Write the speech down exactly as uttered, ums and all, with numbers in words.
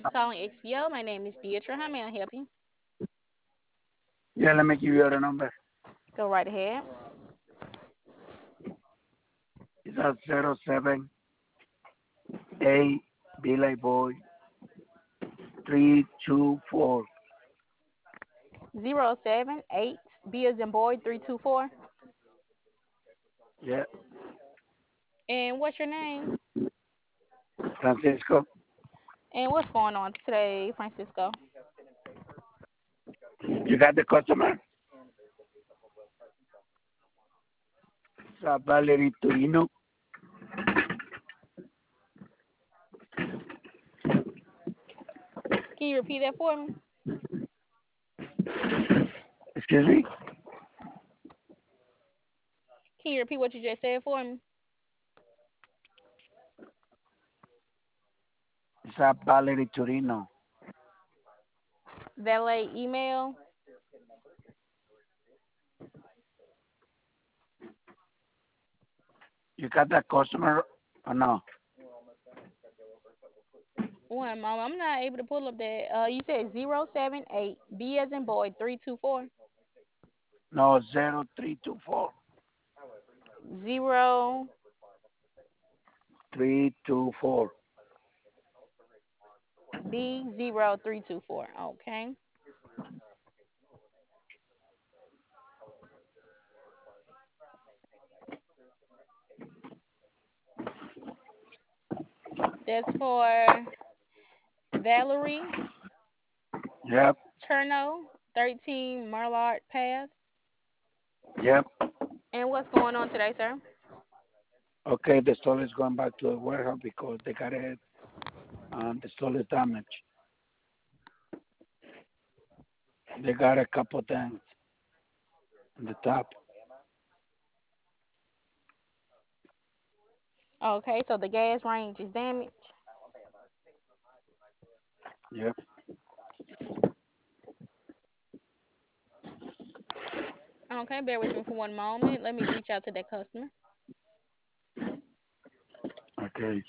Calling H B O. My name is Deidre. How may I help you? Yeah, let me give you the number. Go right ahead. It's at zero seven A B like boy three two four. Zero seven eight B as in boy three two four. Yeah, And what's your name? Francisco. And what's going on today, Francisco? You got the customer? It's at Valerie Torino. Can you repeat that for me? Excuse me? Can you repeat what you just said for me? It's at Valerie Torino. Valet email. You got that customer or no? One moment. I'm not able to pull up that. Uh, you said zero seven eight B as in boy three two four. No, zero three two four. Zero. three two four. B zero three two four. Okay. That's for Valerie Yep, Cherno, thirteen Marlard Path. yep. And what's going on today, sir? Okay, the store is going back to the warehouse because they got it. Um, the store is damaged. They got a couple things on the top. Okay, so the gas range is damaged. Yep. Okay, bear with me for one moment. Let me reach out to that customer. Okay.